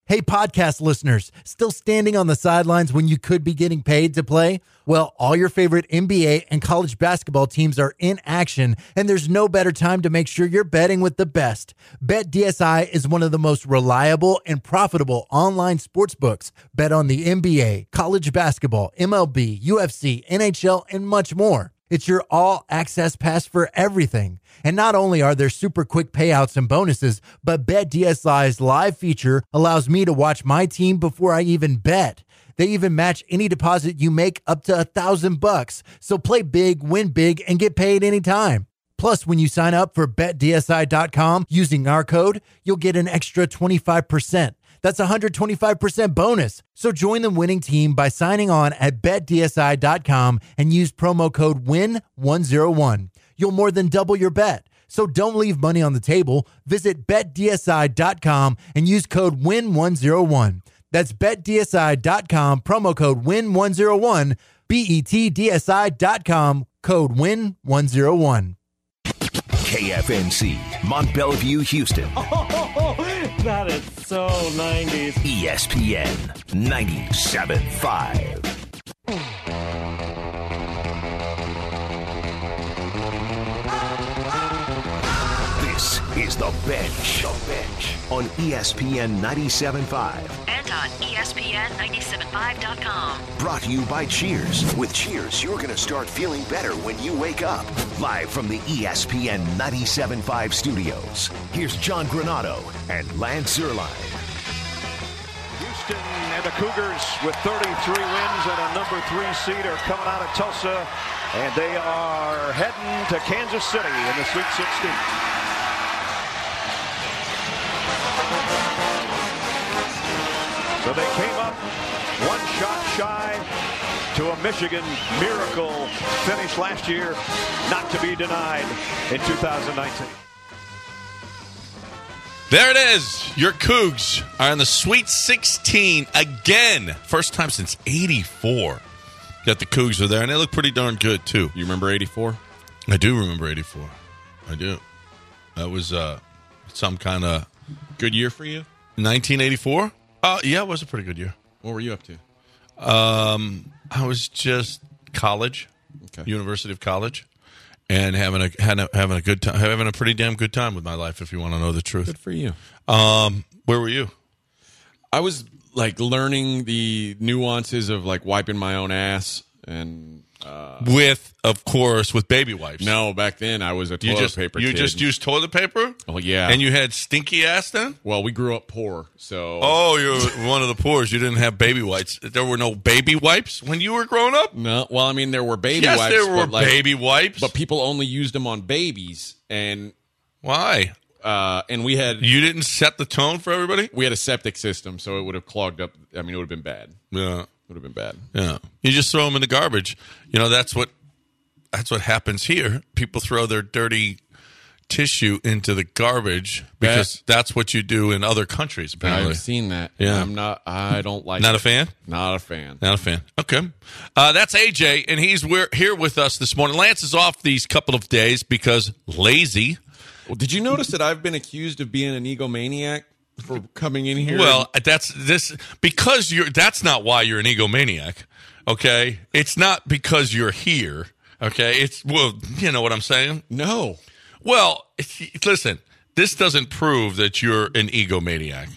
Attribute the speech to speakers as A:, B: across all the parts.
A: Hey, podcast listeners, still standing on the sidelines when you could be getting paid to play? Well, all your favorite NBA and college basketball teams are in action, and there's no better time to make sure you're betting with the best. BetDSI is one of the most reliable and profitable online sports books. Bet on the NBA, college basketball, MLB, UFC, NHL, and much more. It's your all-access pass for everything. And not only are there super quick payouts and bonuses, but BetDSI's live feature allows me to watch my team before I even bet. They even match any deposit you make up to $1,000. So play big, win big, and get paid anytime. Plus, when you sign up for BetDSI.com using our code, you'll get an extra 25%. That's a 125% bonus. So join the winning team by signing on at BetDSI.com and use promo code WIN101. You'll more than double your bet. So don't leave money on the table. Visit BetDSI.com and use code WIN101. That's BetDSI.com, promo code WIN101, BetDSI.com, code WIN101.
B: KFNC, Mont Bellevue, Houston.
C: Oh, that is so 90s.
B: ESPN 97.5. This is The Bench. The Bench on ESPN 97.5.
D: And on ESPN975.com.
B: Brought to you by Cheers. With Cheers, you're going to start feeling better when you wake up. Live from the ESPN 97.5 studios, here's John Granado and Lance Zierlein.
E: Houston and the Cougars with 33 wins and a number 3 seed are coming out of Tulsa, and they are heading to Kansas City in the Sweet 16. So they came up one shot shy to a Michigan miracle finish last year, not to be denied in 2019.
F: There it is. Your Cougs are in the Sweet 16 again. First time since 84 that the Cougs are there, and they look pretty darn good, too.
G: You remember 84?
F: I do remember 84. I do. That was some kind of...
G: Good year for you?
F: 1984? Yeah, it was a pretty good year.
G: What were you up to?
F: I was just college, University of College, and having a good time, having a pretty damn good time with my life. If you want to know the truth,
G: Good for you.
F: Where were you?
G: I was like learning the nuances of like wiping my own ass and
F: With baby wipes.
G: No, back then I was a toilet paper kid.
F: You just used toilet paper?
G: Oh, yeah.
F: And you had stinky ass then?
G: Well, we grew up poor, so...
F: Oh, you're one of the poors. You didn't have baby wipes. There were no baby wipes when you were growing up?
G: No. Well, I mean, there were baby
F: yes,
G: wipes.
F: Yes, there were
G: but
F: baby wipes.
G: But people only used them on babies, and...
F: Why?
G: And we had...
F: You didn't set the tone for everybody?
G: We had a septic system, so it would have clogged up. I mean, it would have been bad.
F: Yeah.
G: It would have been bad.
F: Yeah. You just throw them in the garbage. You know, that's what happens here. People throw their dirty tissue into the garbage because that's what you do in other countries, apparently.
G: I've seen that.
F: Yeah.
G: I don't like
F: Not
G: it.
F: a fan?
G: Not a fan.
F: Not a fan. Okay. That's AJ, and we're here with us this morning. Lance is off these couple of days because lazy.
G: Well, did you notice that I've been accused of being an egomaniac for coming in here?
F: Well, that's not why you're an egomaniac, okay? It's not because you're here, okay? You know what I'm saying?
G: No.
F: Well, listen, this doesn't prove that you're an egomaniac.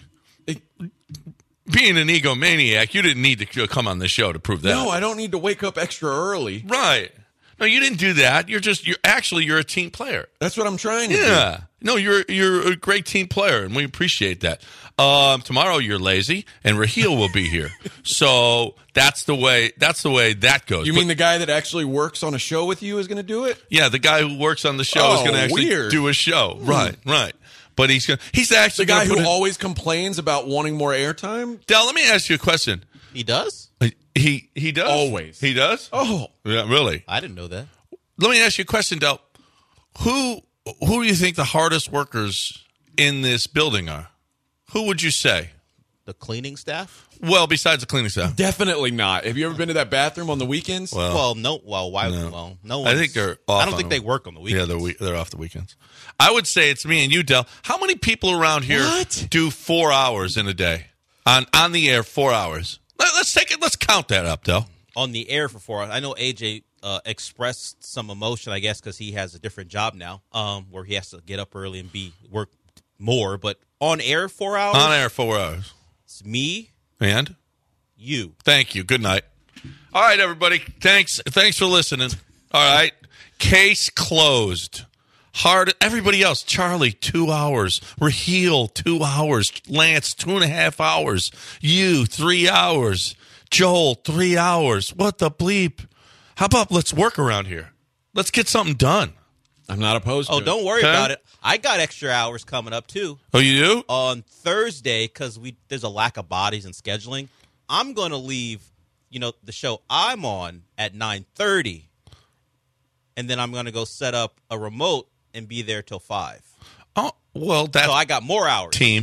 F: Being an egomaniac, you didn't need to come on the show to prove that.
G: No, I don't need to wake up extra early.
F: Right. No, you didn't do that. You're a team player.
G: That's what I'm trying to do.
F: Yeah. No, you're a great team player, and we appreciate that. Tomorrow you're lazy, and Raheel will be here. So that's the way that goes.
G: You mean the guy that actually works on a show with you is going to do it?
F: Yeah, the guy who works on the show is going to actually do a show. Right. But he's actually
G: the guy who always complains about wanting more airtime.
F: Del, let me ask you a question.
H: He does?
F: He does?
G: Always.
F: He does?
G: Oh.
F: Yeah, really?
H: I didn't know that.
F: Let me ask you a question, Del. Who do you think the hardest workers in this building are? Who would you say?
H: The cleaning staff?
F: Well, besides the cleaning staff.
G: Definitely not. Have you ever been to that bathroom on the weekends?
H: No. Why? No. Well, no one.
F: I think they're off.
H: I don't think they work on the weekends.
F: Yeah, they're off the weekends. I would say it's me and you, Del. How many people around here do 4 hours in a day? On the air, 4 hours. Let's take it. Let's count that up, though.
H: On the air for 4 hours. I know AJ expressed some emotion, I guess, because he has a different job now, where he has to get up early and work more. But on air 4 hours?
F: On air 4 hours.
H: It's me.
F: And?
H: You.
F: Thank you. Good night. All right, everybody. Thanks for listening. All right. Case closed. Hard. Everybody else. Charlie, 2 hours. Raheel, 2 hours. Lance, 2.5 hours. You, 3 hours. Joel, 3 hours. What the bleep? How about let's work around here? Let's get something done.
G: I'm not opposed to it.
H: Don't worry about it. I got extra hours coming up, too.
F: Oh, you do?
H: On Thursday, because there's a lack of bodies and scheduling, I'm going to leave, the show I'm on at 9:30, and then I'm going to go set up a remote and be there till 5.
F: Oh, well, that's...
H: So I got more hours.
F: Team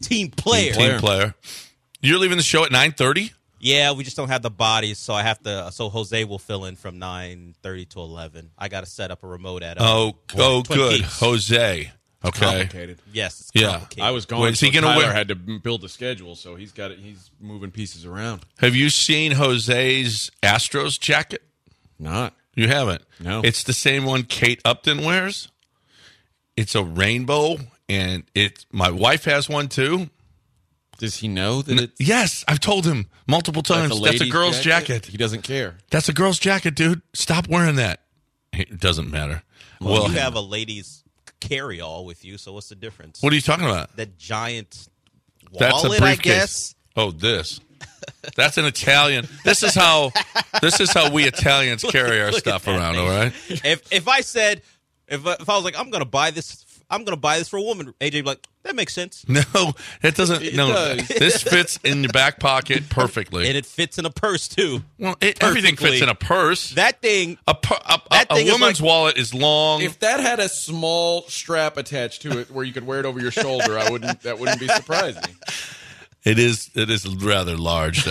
F: player. You're leaving the show at 9:30?
H: Yeah, we just don't have the bodies, so I have to. So Jose will fill in from 9:30 to 11. I got to set up a remote at.
F: Twin good,
H: Peaks.
F: Jose. Okay.
G: Complicated.
H: Yes, it's
F: Yeah.
H: complicated.
G: I was gone.
F: Wait, is he
G: so
F: gonna
G: Tyler
F: win?
G: had to build a schedule, so he's got it. He's moving pieces around.
F: Have you seen Jose's Astros jacket?
G: Not.
F: You haven't?
G: No.
F: It's the same one Kate Upton wears. It's a rainbow, and my wife has one too.
G: Does he know that it's
F: Yes, I've told him multiple times. That's a
G: lady's
F: girl's jacket.
G: He doesn't care.
F: That's a girl's jacket, dude. Stop wearing that. It doesn't matter.
H: Well, you have a ladies' carry-all with you, so what's the difference?
F: What are you talking about?
H: That giant
F: That's a
H: wallet, I
F: briefcase.
H: guess.
F: Oh, this. That's an Italian. This is how we Italians carry our stuff around. All right.
H: If I said, if I was like, I'm gonna buy this for a woman, AJ would be like, that makes sense.
F: No, it doesn't.
G: It
F: no,
G: does.
F: This fits in the back pocket perfectly.
H: And it fits in a purse too.
F: Well, everything fits in a purse.
H: That thing.
F: A
H: thing is
F: woman's
H: like-
F: wallet is long.
G: If that had a small strap attached to it where you could wear it over your shoulder, that wouldn't be surprising.
F: It is rather large.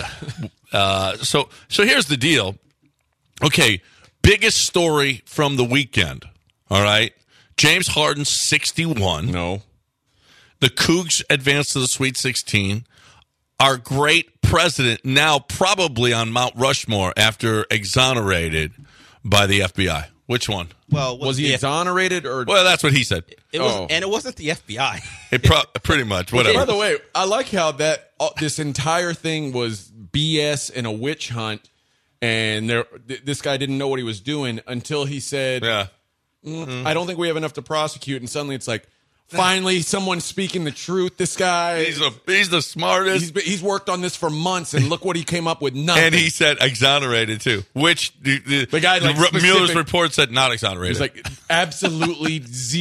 F: So here's the deal. Okay, biggest story from the weekend. All right, James Harden 61.
G: No.
F: The Cougs advanced to the Sweet 16. Our great president now probably on Mount Rushmore after exonerated by the FBI. Which one?
H: Well,
G: Was he exonerated or?
F: Well, that's what he said.
H: It was, and it wasn't the FBI.
F: Pretty much. Whatever.
G: By the way, I like how this entire thing was BS and a witch hunt, and this guy didn't know what he was doing until he said,
F: Yeah.
G: I don't think we have enough to prosecute, and suddenly it's like, finally, someone's speaking the truth. This guy,
F: He's the smartest.
G: he's worked on this for months, and look what he came up with. Nothing.
F: And he said exonerated too, which the
G: guy, like,
F: Mueller's report said not exonerated.
G: He's like absolutely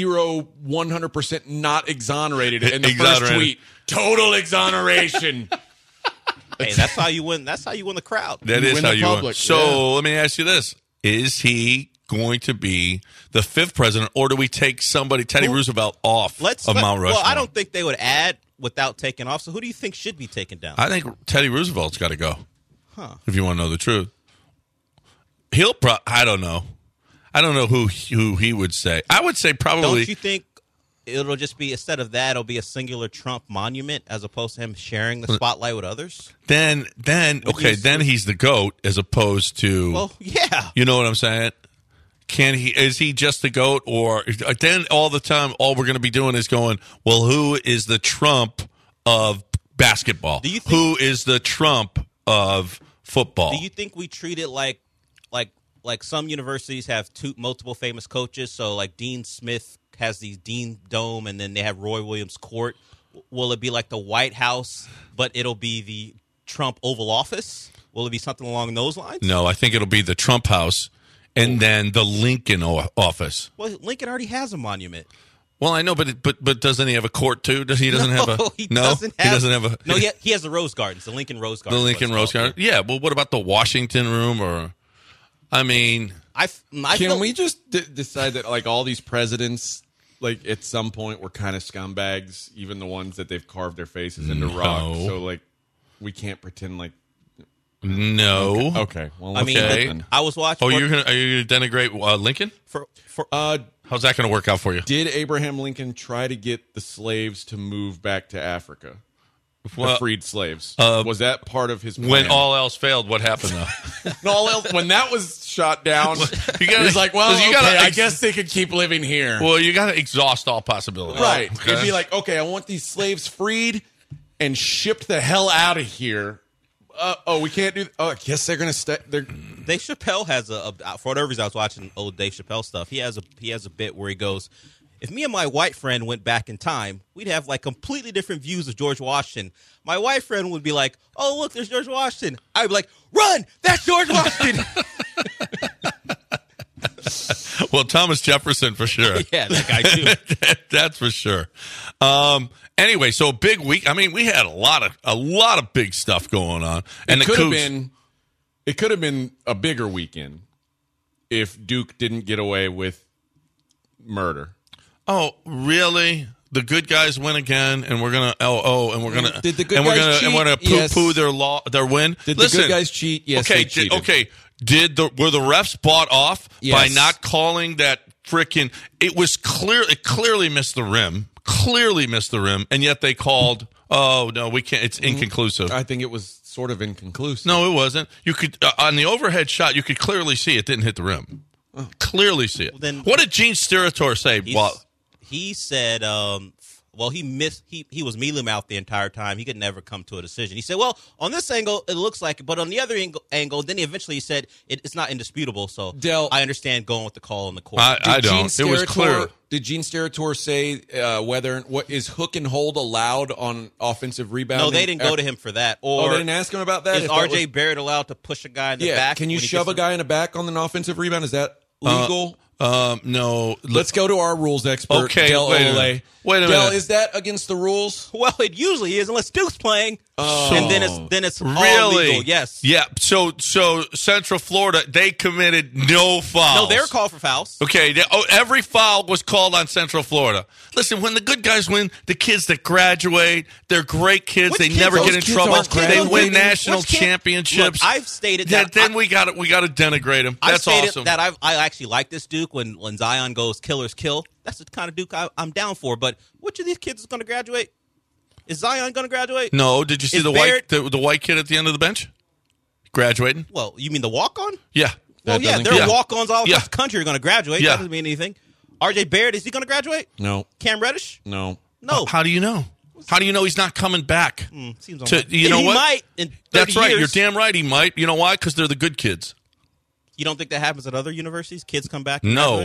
G: 100% not exonerated. And the first
F: Exonerated.
G: tweet, total exoneration.
H: Hey, that's how you win. That's how you win the crowd.
F: That is
G: win
F: how
G: the
F: you win.
G: public,
F: So
G: yeah.
F: let me ask you this: is he going to be the 5th president, or do we take Teddy Roosevelt, off of Mount Rushmore?
H: Well, I don't think they would add without taking off. So who do you think should be taken down?
F: I think Teddy Roosevelt's got to go. If you want to know the truth, I don't know. I don't know who he would say. I would say probably.
H: Don't you think it'll just be, instead of that, it'll be a singular Trump monument as opposed to him sharing the spotlight with others?
F: Then he's the GOAT as opposed to.
H: Well, yeah.
F: You know what I'm saying? Is he just the GOAT, or then all the time all we're going to be doing is going, well, who is the Trump of basketball? Who is the Trump of football?
H: Do you think we treat it like some universities have multiple famous coaches? So like Dean Smith has the Dean Dome, and then they have Roy Williams Court. Will it be like the White House, but it'll be the Trump Oval Office? Will it be something along those lines?
F: No, I think it'll be the Trump House. And then the Lincoln office.
H: Well, Lincoln already has a monument.
F: Well, I know, but doesn't he have a court too? He doesn't have a.
H: He doesn't have a.
F: No,
H: he has the Rose Gardens, the Lincoln Rose Gardens.
F: The Lincoln Rose Garden. Yeah. Well, what about the Washington Room? Or, I mean,
G: can we just decide that like all these presidents, like at some point, were kind of scumbags, even the ones that they've carved their faces into rock? So like, we can't pretend like.
F: No.
G: Okay. Well,
H: I mean, I was watching.
F: Oh, are you gonna denigrate Lincoln? How's that gonna work out for you?
G: Did Abraham Lincoln try to get the slaves to move back to Africa? the freed slaves? Was that part of his plan?
F: When all else failed, what happened though?
G: When that was shot down,
F: he's
G: like, well, I guess they could keep living here.
F: Well, you got to exhaust all possibilities.
G: Right.
F: Okay.
G: It'd be like, okay, I want these slaves freed and shipped the hell out of here. We can't do. I guess they're gonna stay.
H: Dave Chappelle has for whatever reason, I was watching old Dave Chappelle stuff. He has a bit where he goes, if me and my white friend went back in time, we'd have like completely different views of George Washington. My white friend would be like, oh, look, there's George Washington. I'd be like, run, that's George Washington.
F: Well, Thomas Jefferson for sure.
H: Yeah, that guy too.
F: That's for sure. Anyway, so a big week. I mean, we had a lot of big stuff going on, and
G: it could have been a bigger weekend if Duke didn't get away with murder.
F: Oh, really? The good guys win again, and we're gonna
G: Did the good guys cheat?
F: And we're gonna poo-poo their win.
G: Did the good guys cheat? Yes,
F: okay,
G: they cheated.
F: Were the refs bought off by
G: Yes.
F: not calling that frickin'? It was clear. It clearly missed the rim. And yet they called. Oh no, we can't. It's inconclusive.
G: I think it was sort of inconclusive.
F: No, it wasn't. You could on the overhead shot, you could clearly see it didn't hit the rim. Clearly see it.
H: Well, then-
F: what did Gene Steratore say?
H: He said, he was mealy mouthed the entire time. He could never come to a decision. He said, well, on this angle, it looks like it, but on the other angle, then he said it's not indisputable. So
G: Del,
H: I understand going with the call on the court.
F: I don't. It was clear.
G: Did Gene Steratore say what is hook and hold allowed on offensive rebounding?
H: No, they didn't go to him for that.
G: Or they didn't ask him about that?
H: Is R.J. Barrett allowed to push a guy in the back?
G: Can you shove a guy in the back on an offensive rebound? Is that legal?
F: No.
G: Let's go to our rules expert,
F: Okay,
G: Del Olay.
F: Wait a
G: Del,
F: minute.
G: is that against the rules?
H: Well, it usually is, unless Duke's playing, and then it's all
F: Really?
H: legal. Yes.
F: Yeah. So Central Florida, they committed no fouls.
H: No, they were called for fouls.
F: Okay. Every foul was called on Central Florida. Listen, when the good guys win, the kids that graduate, they're great kids.
H: Which
F: they
H: kids?
F: never
H: Those
F: get in
H: kids
F: trouble.
H: aren't
F: They
H: graduating.
F: win national
H: Which kid?
F: championships.
H: Look, I've stated that.
F: Then we got to denigrate them.
H: I've
F: That's
H: stated
F: awesome.
H: that I actually like this Duke when Zion goes killers kill. That's the kind of Duke I'm down for. But which of these kids is going to graduate? Is Zion going to graduate?
F: No. Did you see
H: Is
F: the
H: Barrett-
F: the white kid at the end of the bench graduating?
H: Well, you mean the walk-on?
F: Yeah.
H: Well, yeah,
G: doesn't
H: there are
F: count.
H: walk-ons all
F: Yeah.
H: across the country are going to graduate.
F: Yeah.
H: That doesn't mean anything. R.J. Barrett, is he going to graduate?
G: No.
H: Cam Reddish?
G: No.
H: No.
F: How do you know? How do you know he's not coming back?
H: Seems
F: To-
H: unlikely.
F: you know
H: he
F: what?
H: might in 30
F: That's right.
H: years.
F: You're damn right. He might. You know why? Because they're the good kids.
H: You don't think that happens at other universities? Kids come back?
F: No.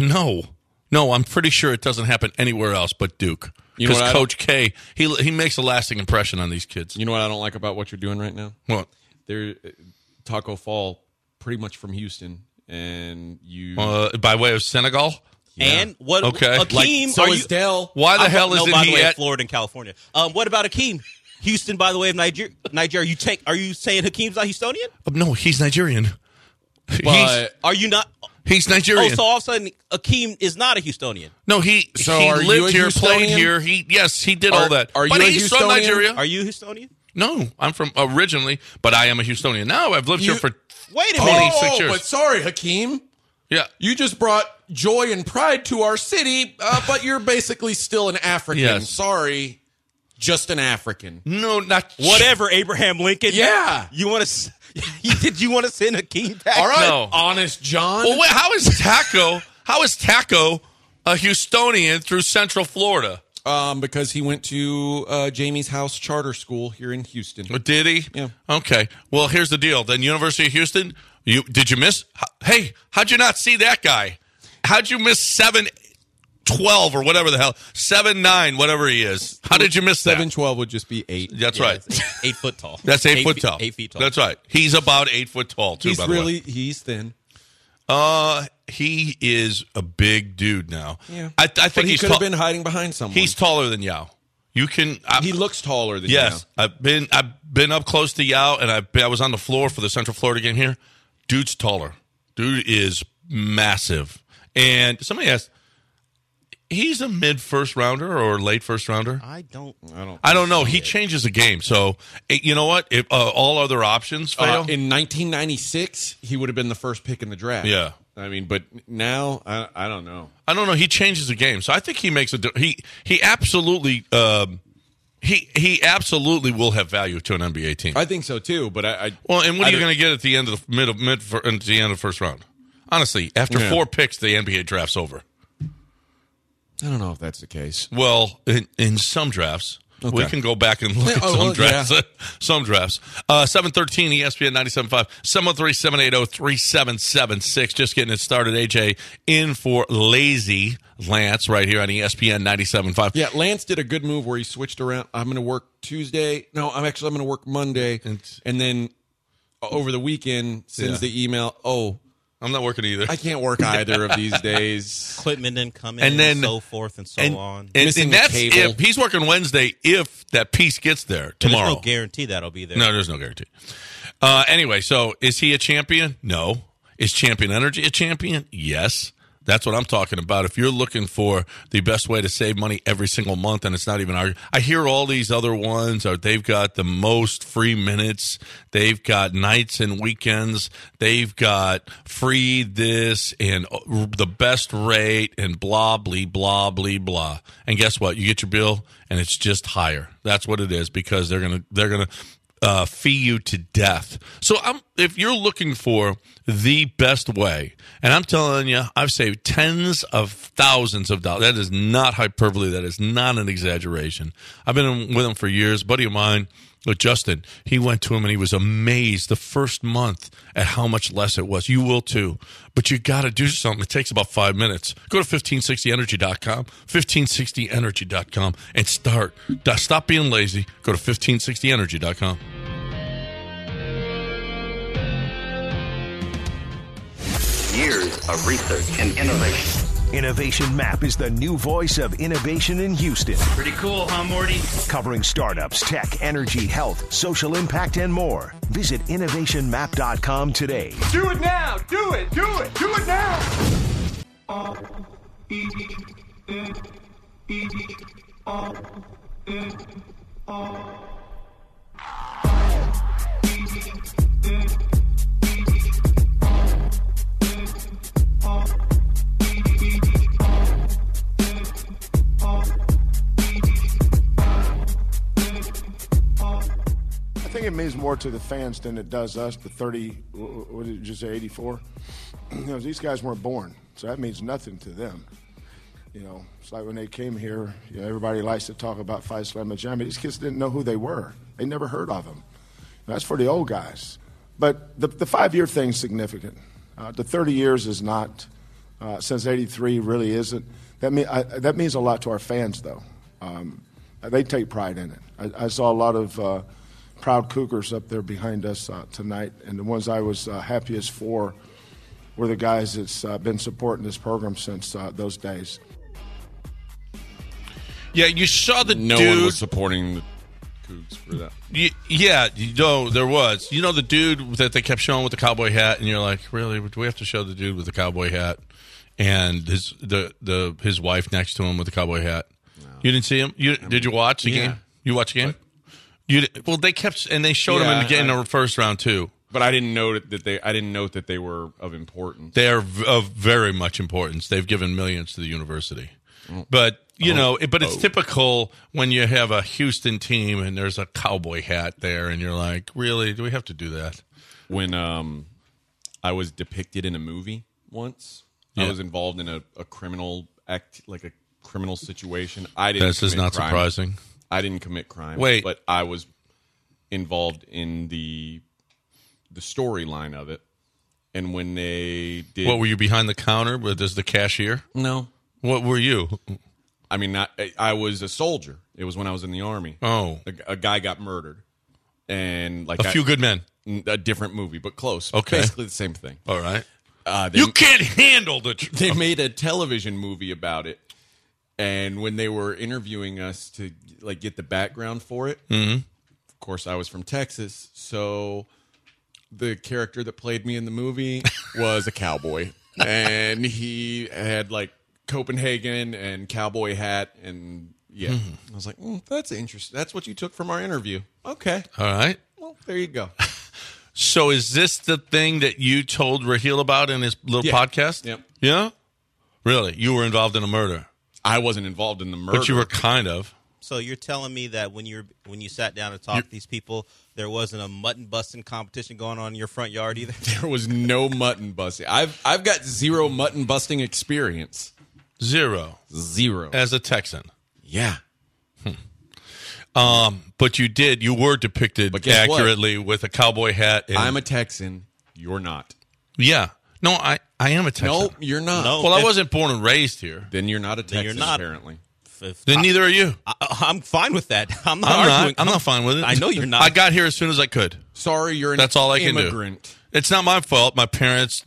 F: I'm pretty sure it doesn't happen anywhere else but Duke.
G: You know
F: Because
G: what I
F: Coach K, he makes a lasting impression on these kids.
G: You know what I don't like about what you're doing right now?
F: What?
G: They're Taco Fall, pretty much from Houston, and you.
F: By way of Senegal?
H: And what?
F: Okay.
H: Akeem,
G: so
H: are
G: is
H: you?
G: Dell.
F: Why the hell
H: No,
F: isn't
H: by the
F: he
H: way,
F: at?
H: Florida and California. What about Akeem? Houston, by the way, of Nigeria. Are you saying Hakeem's not Houstonian?
F: No, he's Nigerian.
G: But
H: Are you not?
F: He's Nigerian.
H: Oh, so all of a sudden Akeem is not a Houstonian.
F: No, he
G: are you
F: lived
G: a
F: here, played
G: Houstonian?
F: here. He did all that.
G: are
F: but
G: you a
F: he's from
G: Houstonian?
F: Nigeria.
H: Are you Houstonian?
F: No, I'm from originally, but I am a Houstonian now. I've lived here for
H: Wait a minute.
F: 26 years.
G: But sorry, Hakeem.
F: Yeah.
G: You just brought joy and pride to our city, but you're basically still an African.
F: Yes.
G: Sorry, just an African.
F: No, not
H: Whatever, Abraham Lincoln.
G: Yeah.
H: You want to? Did you want to send Hakeem back?
G: All right,
F: No.
G: Honest John.
F: Well, wait, how is Taco a Houstonian through Central Florida?
G: Because he went to Jamie's House Charter School here in Houston.
F: Did he?
G: Yeah.
F: Okay. Well, here's the deal. Then University of Houston, did you miss? Hey, how'd you not see that guy? How'd you miss 7'12" or whatever the hell, 7'9", whatever he is? How did you miss that?
G: 7'12" would just be 8.
F: That's
H: Yeah,
F: right.
H: it's 8 foot tall.
F: That's 8 foot
H: feet-
F: tall.
H: 8 feet tall.
F: That's right. He's about 8 foot tall too.
G: He's
F: by the way.
G: really he's thin.
F: He is a big dude now.
G: Yeah,
F: I
G: but
F: think
G: he
F: he's
G: could have been hiding behind someone.
F: He's taller than Yao. You can.
G: He looks taller than
F: Yes,
G: you.
F: I've been up close to Yao, and I was on the floor for the Central Florida game here. Dude's taller. Dude is massive. And somebody asked, he's a mid first rounder or late first rounder?
H: I don't
F: know. He changes the game. So you know what? If all other options fail,
G: In 1996, he would have been the first pick in the draft.
F: Yeah.
G: I mean, but now I don't know.
F: I don't know. He changes the game, so I think he makes he absolutely He absolutely will have value to an NBA team.
G: I think so too, but
F: well, and what are you going to get at the end of the at the end of the first round? Honestly, after 4 picks, the NBA draft's over.
G: I don't know if that's the case.
F: Well, in some drafts. Okay. We can go back and look at some drafts.
G: Yeah.
F: Some drafts. 713 ESPN 97.5, 713-780-3776. Just getting it started. AJ in for Lazy Lance right here on ESPN 97.5.
G: Yeah, Lance did a good move where he switched around. I'm going to work Tuesday. No, I'm going to work Monday. And then over the weekend sends the email,
F: I'm not working either.
G: I can't work either of these days.
H: Equipment didn't come in and so forth and so on.
F: And that's if he's working Wednesday if that piece gets there tomorrow.
H: There's no guarantee that'll be there.
F: No, there's no guarantee. Anyway, so is he a champion? No. Is Champion Energy a champion? Yes. That's what I'm talking about. If you're looking for the best way to save money every single month, and it's not even I hear all these other ones, or they've got the most free minutes, they've got nights and weekends, they've got free this and the best rate and blah, blah, blah, blah, blah. And guess what? You get your bill, and it's just higher. That's what it is, because they're gonna fee you to death. So if you're looking for the best way, and I'm telling you, I've saved tens of thousands of dollars. That is not hyperbole. That is not an exaggeration. I've been with him for years. A buddy of mine, Justin, he went to him and he was amazed the first month at how much less it was. You will too. But you got to do something. It takes about 5 minutes. Go to 1560energy.com, 1560energy.com, and start. Stop being lazy. Go to 1560energy.com.
B: Years of research and innovation. Innovation Map is the new voice of innovation in Houston.
D: Pretty cool, huh, Morty?
B: Covering startups, tech, energy, health, social impact, and more. Visit innovationmap.com today.
D: Do it now! Do it! Do it! Do it now!
I: I think it means more to the fans than it does us, the 30, what did you say, 84? These guys weren't born, so that means nothing to them. It's like when they came here, everybody likes to talk about Fight Slam and Jamie. These kids didn't know who they were. They never heard of them. That's for the old guys. But the 5-year thing's significant. The 30 years is not, since 83 really isn't. That means a lot to our fans, though. They take pride in it. I saw a lot of proud Cougars up there behind us tonight, and the ones I was happiest for were the guys that's been supporting this program since those days.
F: Yeah, you saw the dude.
G: No one was supporting the Cougs for that.
F: Yeah, there was. The dude that they kept showing with the cowboy hat, and you're like, really? Do we have to show the dude with the cowboy hat and his wife next to him with the cowboy hat? No. You didn't see him? Did you watch the game? You watch the game? They kept and they showed him in the first round too.
G: But I didn't note that they were of importance.
F: They are of very much importance. They've given millions to the university. But it's typical when you have a Houston team and there's a cowboy hat there, and you're like, really? Do we have to do that?
G: When I was depicted in a movie once, I was involved in a criminal act, like a criminal situation.
F: This is not surprising.
G: I didn't commit crime.
F: Wait.
G: But I was involved in the storyline of it. And when they did...
F: What, were you behind the counter as the cashier?
G: No.
F: What were you?
G: I mean, I was a soldier. It was when I was in the Army.
F: Oh.
G: A guy got murdered. And
F: A Few Good Men.
G: A different movie, but close.
F: Okay.
G: Basically the same thing.
F: All right. You can't handle the truth.
G: They made a television movie about it. And when they were interviewing us to get the background for it, of course I was from Texas, so the character that played me in the movie was a cowboy, and he had Copenhagen and cowboy hat, and I was like, that's interesting. That's what you took from our interview. Okay,
F: all right.
G: Well, there you go.
F: So is this the thing that you told Raheel about in his little podcast?
G: Yep.
F: Yeah. Really, you were involved in a murder.
G: I wasn't involved in the murder.
F: But you were kind of.
H: So you're telling me that when you sat down and talked to these people, there wasn't a mutton busting competition going on in your front yard either?
G: There was no mutton busting. I've got zero mutton busting experience.
F: Zero. As a Texan.
G: Yeah.
F: But you were depicted accurately with a cowboy hat.
G: I'm a Texan. You're not.
F: Yeah. No, I am a Texan.
G: No, you're not.
H: No.
F: Well, I wasn't born and raised here.
G: Then you're not a Texan,
H: you're not.
G: apparently.
F: Then neither are you.
H: I'm fine with that. I'm not
F: fine with it.
H: I know you're not.
F: I got here as soon as I could.
G: Sorry, you're an
F: That's all I can
G: immigrant.
F: do. It's not my fault. My parents,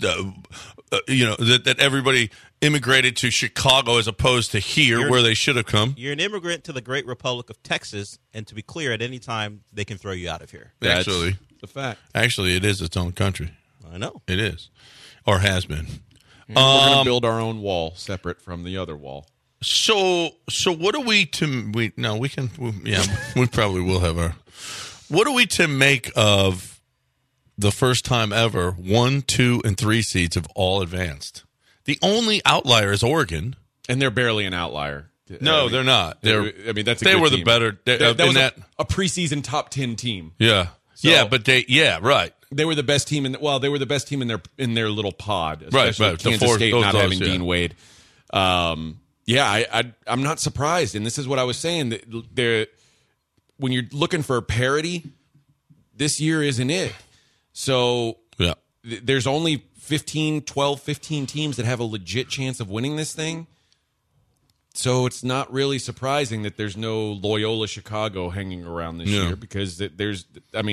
F: that everybody immigrated to Chicago as opposed to here where they should have come.
H: You're an immigrant to the great Republic of Texas, and to be clear, at any time, they can throw you out of here.
G: That's
F: Actually,
G: the fact.
F: Actually, it is its own country.
H: I know.
F: It is. Or has been.
G: We're going to build our own wall separate from the other wall.
F: So what are we we probably will have our. What are we to make of the first time ever 1, 2, and 3 seeds have all advanced? The only outlier is Oregon,
G: and they're barely an outlier.
F: No, they're not. That's a
G: good
F: were
G: team.
F: the better.
G: That was a preseason top 10 team.
F: Yeah, but right.
G: They were the best team they were the best team in their little pod, especially
F: right.
G: Kansas State not having Dean Wade. I'm not surprised, and this is what I was saying. That when you're looking for parity, this year isn't it. So there's only 12, 15 teams that have a legit chance of winning this thing. So it's not really surprising that there's no Loyola Chicago hanging around this year because there's, a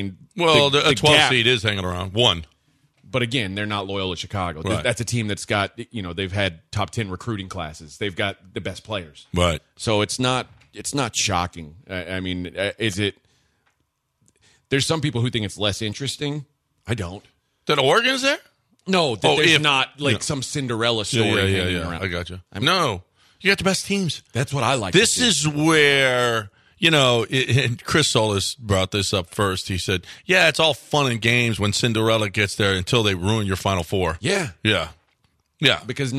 F: 12 seed is hanging around. One.
G: But again, they're not Loyola Chicago.
F: Right.
G: That's a team that's got, they've had top 10 recruiting classes. They've got the best players.
F: Right.
G: So it's not shocking. Is it? There's some people who think it's less interesting. I don't.
F: That Oregon's there?
G: No, there's not some Cinderella story hanging around.
F: I got you. No. You got the best teams.
G: That's what I like.
F: This is where, and Chris Solis brought this up first. He said, it's all fun and games when Cinderella gets there until they ruin your Final Four.
G: Yeah.
F: Yeah. Yeah.
G: Because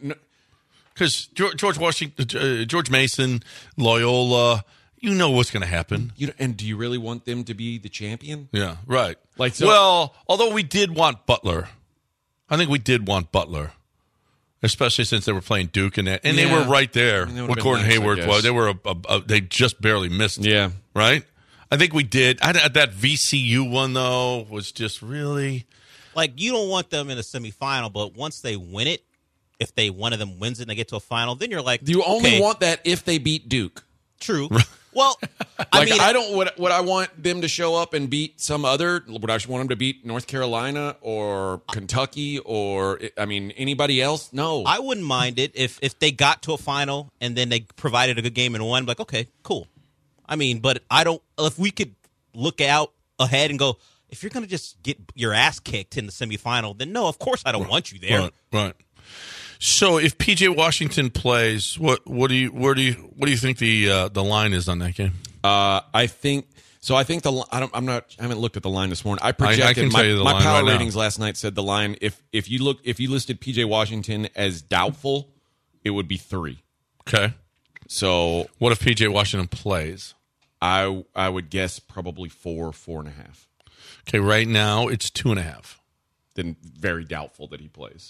F: Because George Washington, George Mason, Loyola, you know what's going to happen.
G: And do you really want them to be the champion?
F: Yeah, right.
G: Well,
F: although we did want Butler. I think we did want Butler. Especially since they were playing Duke and they were right there with Gordon Hayward. Well, they were they just barely missed.
G: Yeah,
F: right. I think we did. That VCU one though was just really
H: you don't want them in a semifinal, but once they win it, if one of them wins it and they get to a final, then you're like,
G: you only want that if they beat Duke.
H: True. Well,
G: I don't. Would I want them to show up and beat some other? Would I want them to beat North Carolina or Kentucky or anybody else? No,
H: I wouldn't mind it if they got to a final and then they provided a good game and won. Like, okay, cool. But I don't. If we could look out ahead and go, if you're going to just get your ass kicked in the semifinal, then no, of course I don't want you there.
F: Right. So if PJ Washington plays, where do you think the line is on that game?
G: I think I haven't looked at the line this morning. I projected
F: I can tell you the
G: my
F: line
G: power
F: right
G: ratings
F: now.
G: last night said the line if you listed PJ Washington as doubtful, it would be 3.
F: Okay.
G: So
F: what if PJ Washington plays?
G: I would guess probably 4.5.
F: Okay, right now it's 2.5.
G: Then very doubtful that he plays.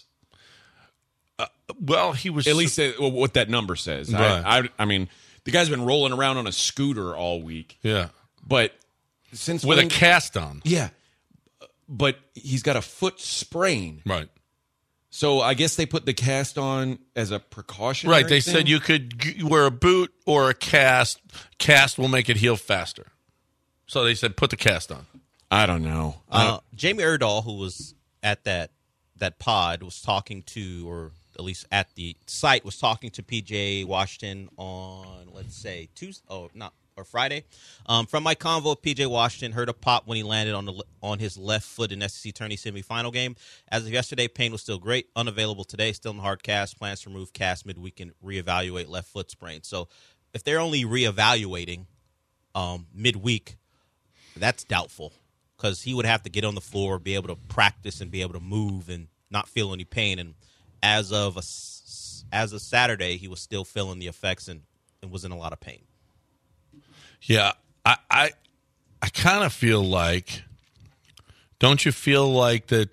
F: Well, he was
G: at least what that number says.
F: Right.
G: The guy's been rolling around on a scooter all week.
F: Yeah,
G: but since
F: with a cast on.
G: Yeah, but he's got a foot sprain.
F: Right.
G: So I guess they put the cast on as a precaution.
F: Right. They said you could wear a boot or a cast. Cast will make it heal faster. So they said put the cast on.
G: I don't know.
H: Jamie Erdahl, who was at that pod, was talking to, or at least at the site, was talking to PJ Washington on, let's say, Friday. From my convo with PJ Washington, heard a pop when he landed on his left foot in SEC tourney semifinal game. As of yesterday, pain was still great. Unavailable today, still in the hard cast. Plans to remove cast midweek and reevaluate left foot sprain. So if they're only reevaluating midweek, that's doubtful because he would have to get on the floor, be able to practice, and be able to move and not feel any pain. And as of Saturday, he was still feeling the effects and was in a lot of pain.
F: Yeah, I kind of feel like. Don't you feel like that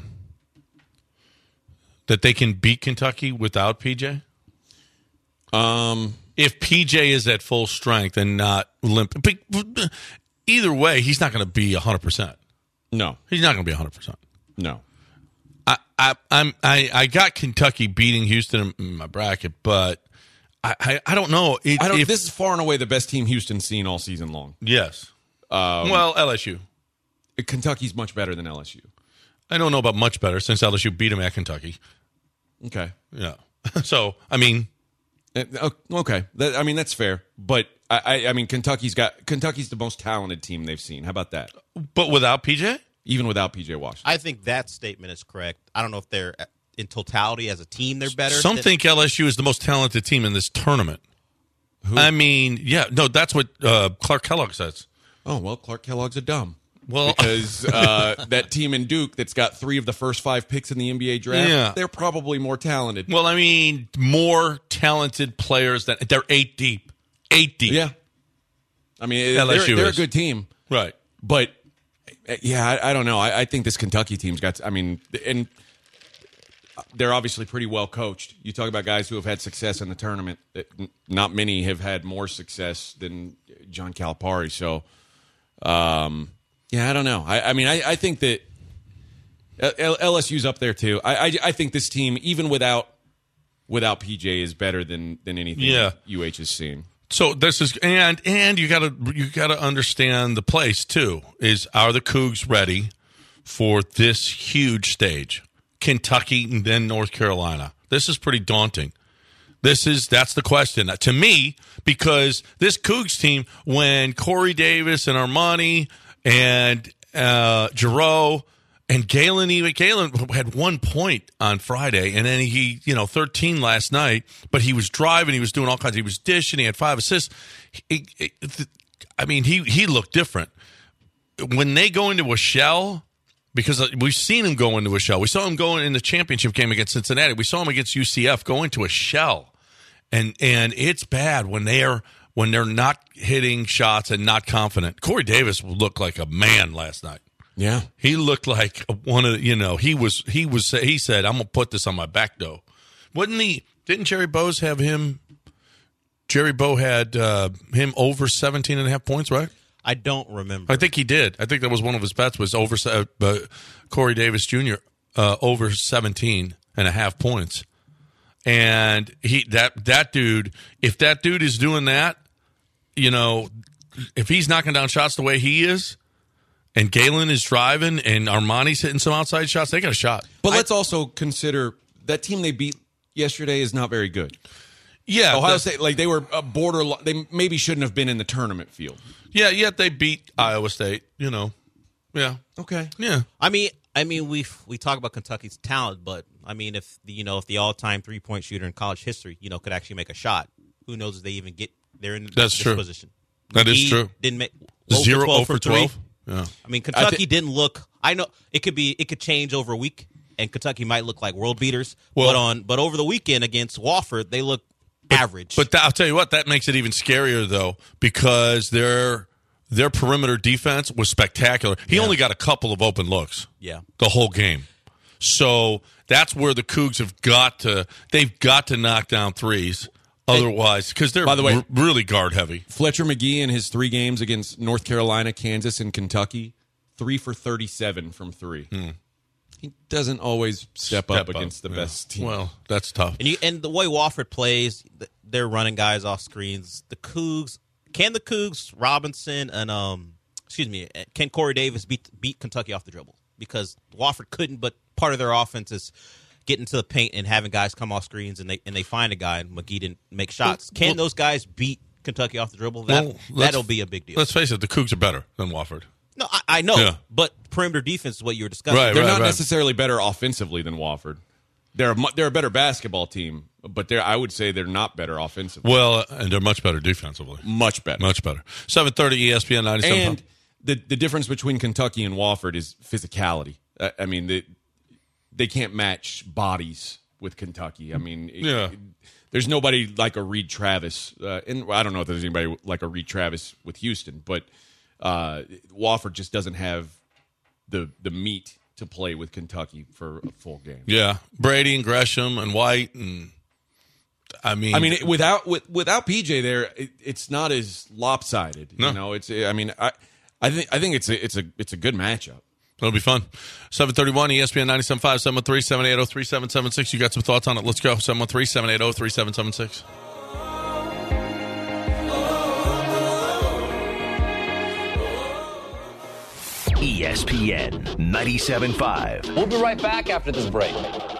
F: that they can beat Kentucky without PJ? If PJ is at full strength and not limp, either way, he's not going to be 100%.
G: No,
F: he's not going to be 100%.
G: No.
F: I got Kentucky beating Houston in my bracket, but I don't know.
G: This is far and away the best team Houston's seen all season long.
F: Yes. Well, LSU.
G: Kentucky's much better than LSU.
F: I don't know about much better since LSU beat him at Kentucky.
G: Okay.
F: Yeah. So, I mean.
G: Okay. That's fair. But, I mean, Kentucky's the most talented team they've seen. How about that?
F: But without PJ?
G: Even without PJ Washington.
H: I think that statement is correct. I don't know if they're, in totality as a team, they're better.
F: Some think LSU is the most talented team in this tournament. Who? I mean, yeah. No, that's what Clark Kellogg says.
G: Oh, well, Clark Kellogg's a dumb.
F: Well,
G: because that team in Duke that's got 3 of the first 5 picks in the NBA draft, they're probably more talented.
F: Well, I mean, more talented players than they're 8 deep. 8 deep.
G: Yeah. I mean, they're a good team.
F: Right.
G: But, yeah, I don't know. I think this Kentucky team's got, and they're obviously pretty well coached. You talk about guys who have had success in the tournament. Not many have had more success than John Calipari. So, yeah, I don't know. I think that LSU's up there too. I think this team, even without PJ, is better than anything UH has seen.
F: So this is and you gotta understand the place too. Are the Cougs ready for this huge stage? Kentucky and then North Carolina. This is pretty daunting. That's the question to me, because this Cougs team, when Corey Davis and Armani and Giroux and Galen had 1 point on Friday, and then he 13 last night, but he was driving, he was doing all kinds, he was dishing, he had 5 assists. He looked different. When they go into a shell, because we've seen him go into a shell. We saw him go in the championship game against Cincinnati. We saw him against UCF go into a shell. And it's bad when they're not hitting shots and not confident. Corey Davis looked like a man last night.
G: Yeah.
F: He looked like one of the, he said, I'm going to put this on my back though. Didn't Jerry Bowes have him? Jerry Bow had him over 17.5 points, right?
H: I don't remember.
F: I think he did. I think that was one of his bets, was over Corey Davis Jr. Over 17.5 points. And that dude, if that dude is doing that, if he's knocking down shots the way he is, and Galen is driving and Armani's hitting some outside shots, they got a shot.
G: But let's also consider that team they beat yesterday is not very good.
F: Yeah,
G: Ohio State, they were a borderline. They maybe shouldn't have been in the tournament field.
F: Yeah, yet they beat Iowa State. Yeah.
G: Okay.
F: Yeah.
H: I mean, we talk about Kentucky's talent, but I mean, if the all-time 3-point shooter in college history, could actually make a shot, who knows if they even get there in this position?
F: That is true.
H: Didn't make
F: 0 for 12. Yeah.
H: I mean, Kentucky didn't look. I know it could change over a week, and Kentucky might look like world beaters. But over the weekend against Wofford, they look average.
F: But I'll tell you what, that makes it even scarier though, because their perimeter defense was spectacular. He only got a couple of open looks.
H: Yeah.
F: The whole game. So that's where the Cougs they've got to knock down threes. Otherwise, because they're, by the way, really guard heavy.
G: Fletcher McGee in his 3 games against North Carolina, Kansas, and Kentucky, 3 for 37 from 3. He doesn't always step up against the best team.
F: Well, that's tough.
H: And the way Wofford plays, they're running guys off screens. The Cougs, Robinson, and can Corey Davis beat Kentucky off the dribble? Because Wofford couldn't, but part of their offense is getting to the paint and having guys come off screens, and they find a guy, and McGee didn't make shots. Can those guys beat Kentucky off the dribble? That'll be a big deal.
F: Let's face it, the Cougs are better than Wofford.
H: No, I know, but perimeter defense is what you were discussing.
G: They're not necessarily better offensively than Wofford. They're a better basketball team, but I would say they're not better offensively.
F: Well, and they're much better defensively.
G: Much better.
F: 7:30 ESPN 97.
G: And the difference between Kentucky and Wofford is physicality. I mean, they can't match bodies with Kentucky. I mean, there's nobody like a Reed Travis. And I don't know if there's anybody like a Reed Travis with Houston, but Wofford just doesn't have the meat to play with Kentucky for a full game.
F: Yeah, Brady and Gresham and White and
G: without PJ there, it's not as lopsided.
F: No.
G: You know, I think it's a good matchup.
F: It'll be fun. 731 ESPN 97.5 713-780-3776. You got some thoughts on it? Let's go. 713-780-3776.
B: ESPN 97.5.
J: We'll be right back after this break.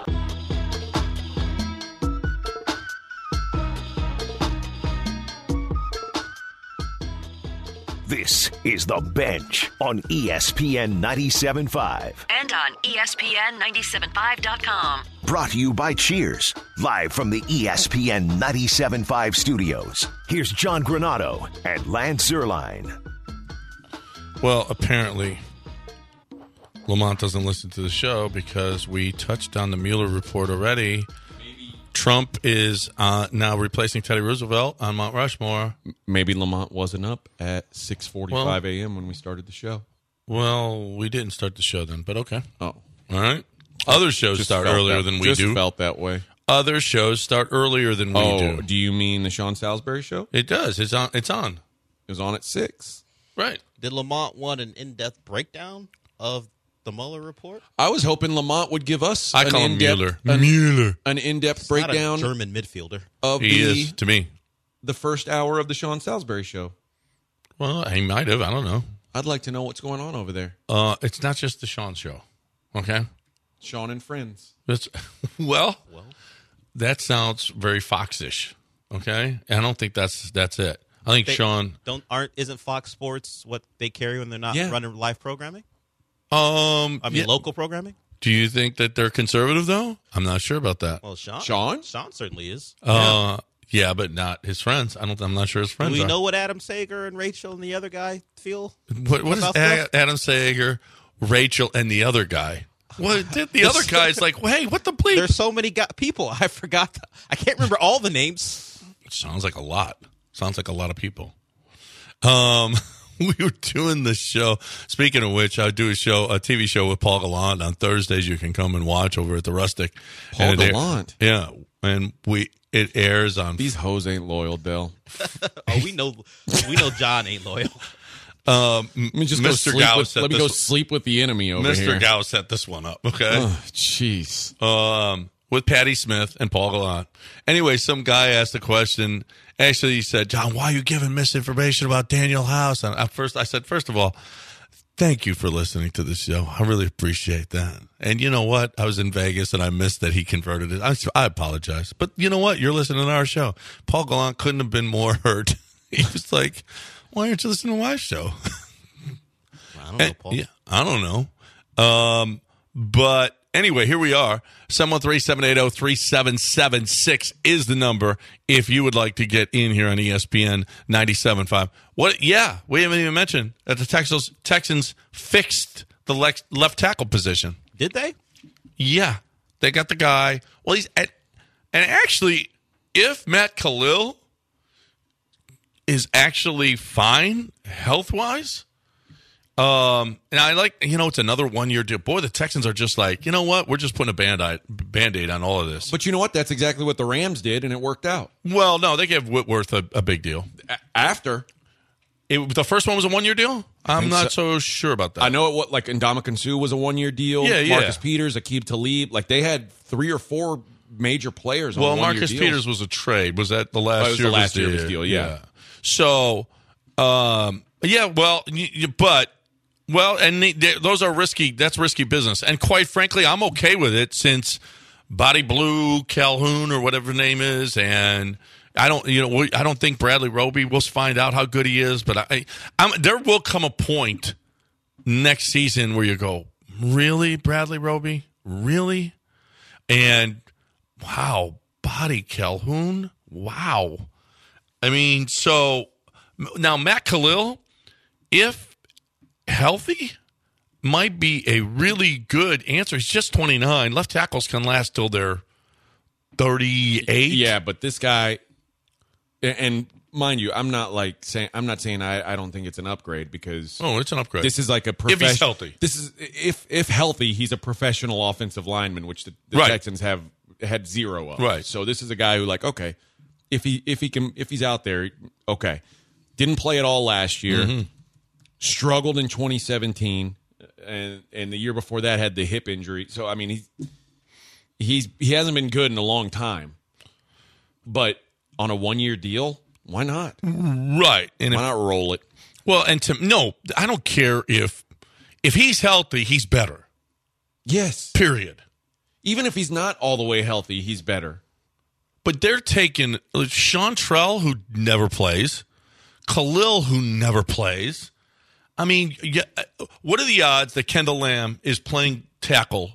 B: This is The Bench on ESPN 97.5.
K: And on ESPN975.com.
B: Brought to you by Cheers, live from the ESPN 97.5 studios. Here's John Granato and Lance Zierlein.
F: Well, apparently, Lamont doesn't listen to the show because we touched on the Mueller report already. Trump is now replacing Teddy Roosevelt on Mount Rushmore.
G: Maybe Lamont wasn't up at 6:45 a.m. when we started the show.
F: Well, we didn't start the show then, but okay.
G: Oh.
F: All right. Other shows start earlier than we do.
G: Just felt that way.
F: Other shows start earlier than we do.
G: Do you mean the Sean Salisbury show?
F: It does. It's on. It's on.
G: It was on at 6.
F: Right.
H: Did Lamont want an in-depth breakdown of the Mueller report?
G: I was hoping Lamont would give us
F: I call him Mueller. Mueller.
G: An in-depth breakdown.
H: Not a German midfielder.
G: Of
F: he is, to me.
G: The first hour of the Sean Salisbury show.
F: Well, he might have. I don't know.
G: I'd like to know what's going on over there.
F: It's not just the Sean show. Okay?
G: Sean and friends.
F: Well, that sounds very Fox-ish. Okay? I don't think that's it. I think Sean
H: isn't Fox Sports what they carry when they're not running live programming? Local programming?
F: Do you think that they're conservative though? I'm not sure about that.
H: Well,
G: Sean
H: certainly is.
F: Yeah, but not his friends. I'm not sure his friends.
H: Do we know what Adam Sager and Rachel and the other guy feel?
F: What is Adam Sager, Rachel, and the other guy? What the other guy's like? Hey, what the bleep?
H: There's so many people. I forgot. I can't remember all the names.
F: It sounds like a lot. Sounds like a lot of people. We were doing this show. Speaking of which, I do a TV show with Paul Gallant on Thursdays. You can come and watch over at the Rustic.
G: Paul Gallant,
F: yeah, and it airs on.
G: These hoes ain't loyal, Dell.
H: We know John ain't loyal.
G: Let me just let me go sleep with the enemy over here.
F: Mr. Gow set this one up. Okay.
G: Oh, jeez.
F: With Patty Smith and Paul Gallant. Anyway, some guy asked a question. Actually, he said, John, why are you giving misinformation about Daniel House? And I said, first of all, thank you for listening to the show. I really appreciate that. And you know what? I was in Vegas and I missed that he converted it. I apologize. But you know what? You're listening to our show. Paul Gallant couldn't have been more hurt. He was like, why aren't you listening to my show?
H: I don't know, Paul.
F: Yeah, I don't know. But anyway, here we are. 713-780-3776 is the number if you would like to get in here on ESPN 97.5. What? Yeah, we haven't even mentioned that the Texans fixed the left tackle position.
H: Did they?
F: Yeah, they got the guy. Well, and actually, if Matt Khalil is actually fine health-wise. And I like, it's another 1-year deal. Boy, the Texans are just like, you know what? We're just putting a Band-Aid on all of this.
G: But you know what? That's exactly what the Rams did, and it worked out.
F: Well, no, they gave Whitworth a big deal.
G: After.
F: The first one was a 1-year deal? I'm not so sure about that.
G: I know Ndamukong Suh was a 1-year deal.
F: Yeah.
G: Marcus Peters, Aqib Talib. They had 3 or 4 major players on 1-year deals. Well,
F: Marcus Peters was a trade. Was that the last year?
G: It was the last year of his deal, yeah.
F: So, those are risky. That's risky business. And quite frankly, I'm okay with it since Body Blue Calhoun or whatever his name is. And I don't think Bradley Roby, we'll find out how good he is. But there will come a point next season where you go, really, Bradley Roby? Really? And wow, Body Calhoun? Wow. I mean, so now Matt Khalil, if healthy, might be a really good answer. He's just 29. Left tackles can last till they're 38.
G: Yeah, but this guy, and mind you, I'm not saying I don't think it's an upgrade because
F: it's an upgrade.
G: This is like a
F: if he's healthy.
G: This is if healthy, he's a professional offensive lineman, which the Texans have had zero of.
F: Right.
G: So this is a guy who, like, okay, if he's out there, okay, didn't play at all last year, struggled in 2017, and the year before that had the hip injury. So I mean, he hasn't been good in a long time, but on a 1-year deal. Why not?
F: Right. And
G: why not roll it?
F: Well, and I don't care if he's healthy, he's better.
G: Yes.
F: Period.
G: Even if he's not all the way healthy, he's better.
F: But they're taking Chantrell, who never plays, Khalil, who never plays. I mean, what are the odds that Kendall Lamb is playing tackle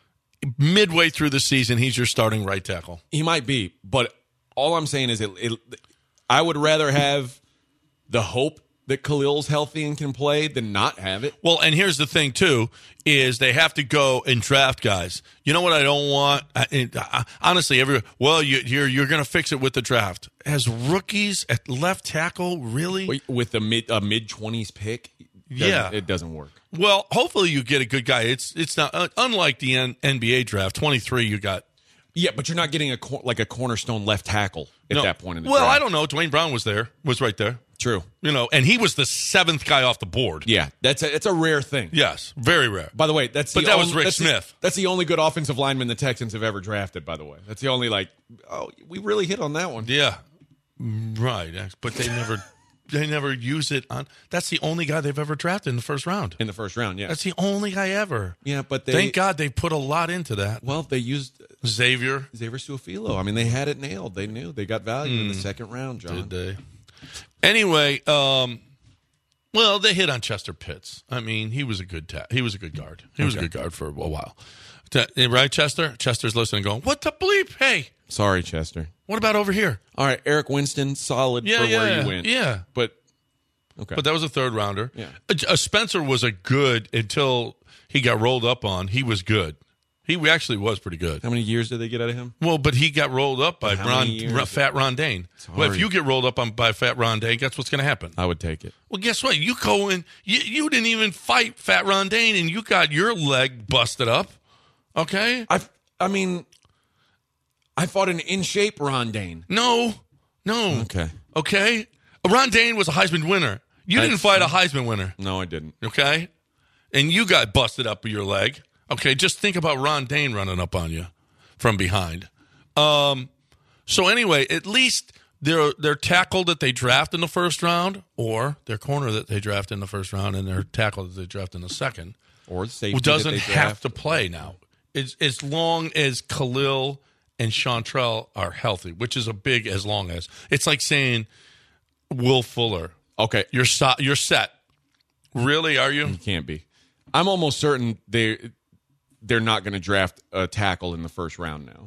F: midway through the season? He's your starting right tackle.
G: He might be, but all I'm saying is I would rather have the hope that Khalil's healthy and can play than not have it.
F: Well, and here's the thing, too, is they have to go and draft guys. You know what I don't want? Honestly, you're going to fix it with the draft. As rookies at left tackle, really?
G: With a mid-20s pick? It doesn't work.
F: Well, hopefully you get a good guy. It's not unlike the NBA draft. 23, you got.
G: Yeah, but you're not getting a cornerstone left tackle at that point in the
F: draft.
G: Well,
F: I don't know. Dwayne Brown was right there.
G: True.
F: And he was the 7th guy off the board.
G: Yeah, it's a rare thing.
F: Yes, very rare.
G: By the way, that
F: was Rick Smith.
G: That's the only good offensive lineman the Texans have ever drafted, by the way. That's the only, we really hit on that one.
F: Yeah, right. But they never use it on. That's the only guy they've ever drafted in the first round.
G: In the first round, yeah.
F: That's the only guy ever.
G: Yeah, but
F: thank God they put a lot into that.
G: Well, they used
F: Xavier
G: Su'a-Filo. I mean, they had it nailed. They knew they got value in the second round, John.
F: Did they? Anyway, they hit on Chester Pitts. I mean, he was a good guard. He was a good guard for a while. Right, Chester? Chester's listening going, what the bleep? Hey.
G: Sorry, Chester.
F: What about over here?
G: All right, Eric Winston, solid for where you went.
F: Yeah.
G: But
F: that was a third rounder.
G: Yeah.
F: Spencer was a good until he got rolled up on. He was good. He actually was pretty good.
G: How many years did they get out of him?
F: Well, but he got rolled up by Fat Ron Dane. Well, if you get rolled up by Fat Ron Dane, guess what's going to happen?
G: I would take it.
F: Well, guess what? You go in. You didn't even fight Fat Ron Dane, and you got your leg busted up. Okay?
G: I fought an in-shape Ron Dane.
F: No. Okay? Ron Dane was a Heisman winner. You didn't fight a Heisman winner.
G: No, I didn't.
F: Okay? And you got busted up with your leg. Okay, just think about Ron Dane running up on you from behind. So anyway, at least their tackle that they draft in the first round, or their corner that they draft in the first round, and their tackle that they draft in the second,
G: or the safety
F: doesn't have to play now. As long as Khalil and Chantrell are healthy, which is a big as long as. It's like saying Will Fuller.
G: Okay,
F: you're set. Really? Are you?
G: You can't be. I'm almost certain they're not going to draft a tackle in the first round now.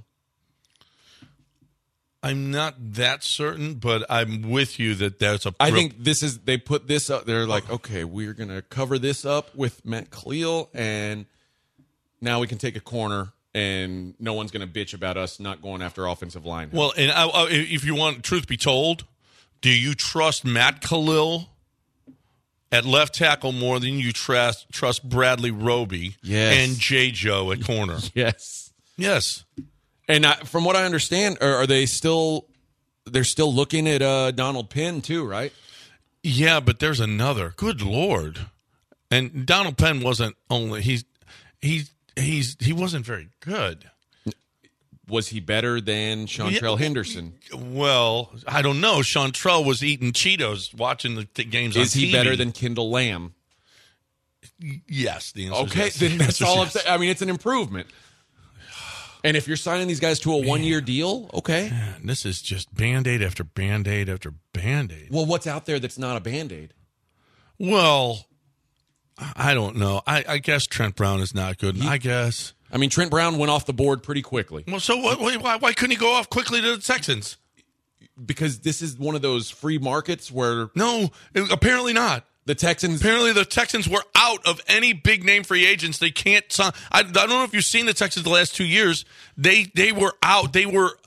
F: I'm not that certain, but I'm with you that that's
G: I think they put this up. They're like, okay, we're going to cover this up with Matt Khalil, and now we can take a corner, and no one's going to bitch about us not going after offensive line.
F: Well, and if you want truth be told, do you trust Matt Khalil at left tackle more than you trust Bradley Roby and J. Joe at corner?
G: Yes.
F: And
G: from what I understand, are they still looking at Donald Penn too, right?
F: Yeah, but there's another. Good Lord. And Donald Penn wasn't only he wasn't very good.
G: Was he better than Chantrell Henderson?
F: Well, I don't know. Chantrell was eating Cheetos watching the games on TV.
G: Is he better than Kendall Lamb?
F: Yes. The answer
G: okay,
F: is yes.
G: Then that's all I'm saying. I mean, it's an improvement. And if you're signing these guys to a 1-year deal, okay.
F: Man, this is just Band-Aid after Band-Aid after Band-Aid.
G: Well, what's out there that's not a Band-Aid?
F: Well, I don't know. I guess Trent Brown is not good. I guess.
G: I mean, Trent Brown went off the board pretty quickly.
F: Well, so why couldn't he go off quickly to the Texans?
G: Because this is one of those free markets where...
F: No, apparently not.
G: Apparently
F: the Texans were out of any big name free agents. They can't sign. I don't know if you've seen the Texans the last 2 years. They were out. They were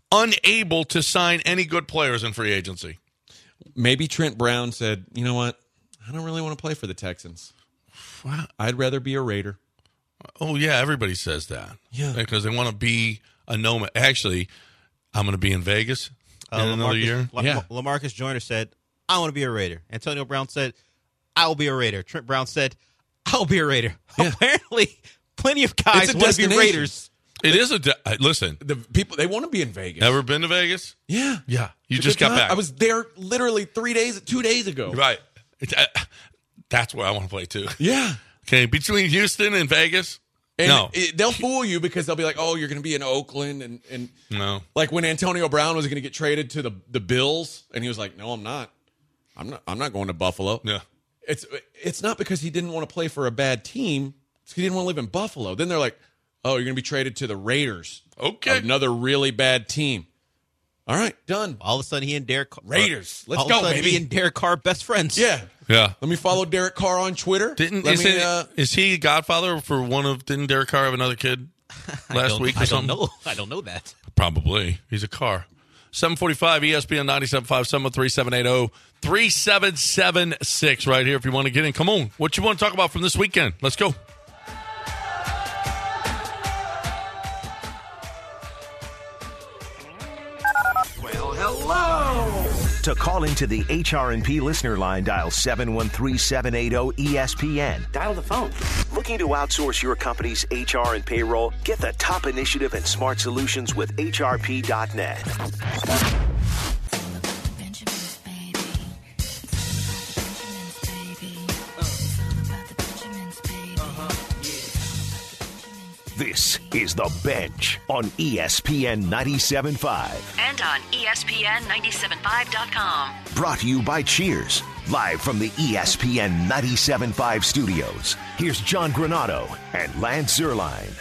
F: unable to sign any good players in free agency.
G: Maybe Trent Brown said, you know what? I don't really want to play for the Texans.
F: Wow.
G: I'd rather be a Raider.
F: Oh, yeah, everybody says that.
G: Yeah.
F: Because they want to be a nomad. Actually, I'm going to be in Vegas in another year.
H: LaMarcus Joyner said, I want to be a Raider. Antonio Brown said, I will be a Raider. Trent Brown said, I'll be a Raider. Yeah. Apparently, plenty of guys want to be Raiders.
F: It is listen.
G: The people, they want to be in Vegas.
F: Ever been to Vegas?
G: Yeah.
F: Yeah. You just got back.
G: I was there literally 2 days ago.
F: Right. That's where I want to play too.
G: Yeah.
F: Okay, between Houston and Vegas?
G: And they'll fool you because they'll be like, oh, you're going to be in Oakland. And
F: no.
G: Like when Antonio Brown was going to get traded to the Bills, and he was like, no, I'm not. I'm not going to Buffalo.
F: Yeah.
G: It's not because he didn't want to play for a bad team. It's because he didn't want to live in Buffalo. Then they're like, oh, you're going to be traded to the Raiders.
F: Okay.
G: Another really bad team. All right, done.
H: All of a sudden, he and Derek
G: Raiders. Let's go, baby.
H: He and Derek Carr best friends.
G: Yeah.
F: Yeah.
G: Let me follow Derek Carr on Twitter.
F: Is he godfather for didn't Derek Carr have another kid last week or something?
H: I don't know that.
F: Probably. He's a Carr. 745 ESPN 97.5 713-780-3776 right here if you want to get in. Come on. What you want to talk about from this weekend? Let's go.
B: Well, hello. To call into the HR&P listener line, dial 713-780-ESPN.
J: Dial the phone.
B: Looking to outsource your company's HR and payroll? Get the top initiative and smart solutions with HRP.net. This is The Bench on ESPN 97.5.
K: And on ESPN975.com.
B: Brought to you by Cheers. Live from the ESPN 97.5 studios. Here's John Granato and Lance Zierlein.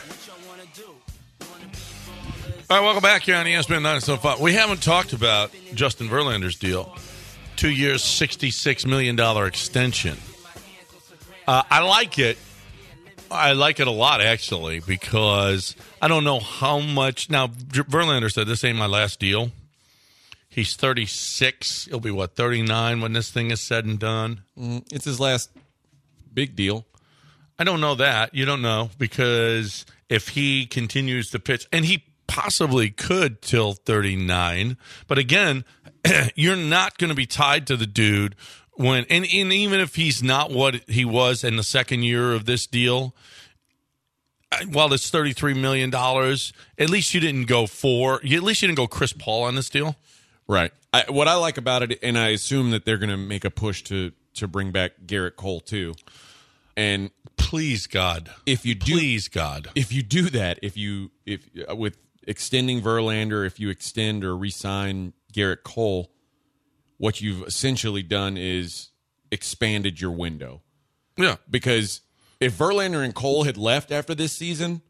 F: All right, welcome back here on ESPN 97.5. We haven't talked about Justin Verlander's deal. 2 years, $66 million extension. I like it. I like it a lot, actually, because I don't know how much. Now, Verlander said this ain't my last deal. He's 36. He'll be, 39 when this thing is said and done?
G: It's his last big deal.
F: I don't know that. You don't know, because if he continues to pitch, and he possibly could till 39, but again, you're not going to be tied to the dude when, and even if he's not what he was in the second year of this deal, while it's $33 million, at least you didn't go Chris Paul on this deal.
G: Right. What I like about it, and I assume that they're going to make a push to bring back Garrett Cole too. And
F: please God, if you do that, if with extending Verlander, if you extend or re-sign Garrett Cole, what you've essentially done is expanded your window. Yeah.
G: Because if Verlander and Cole had left after this season,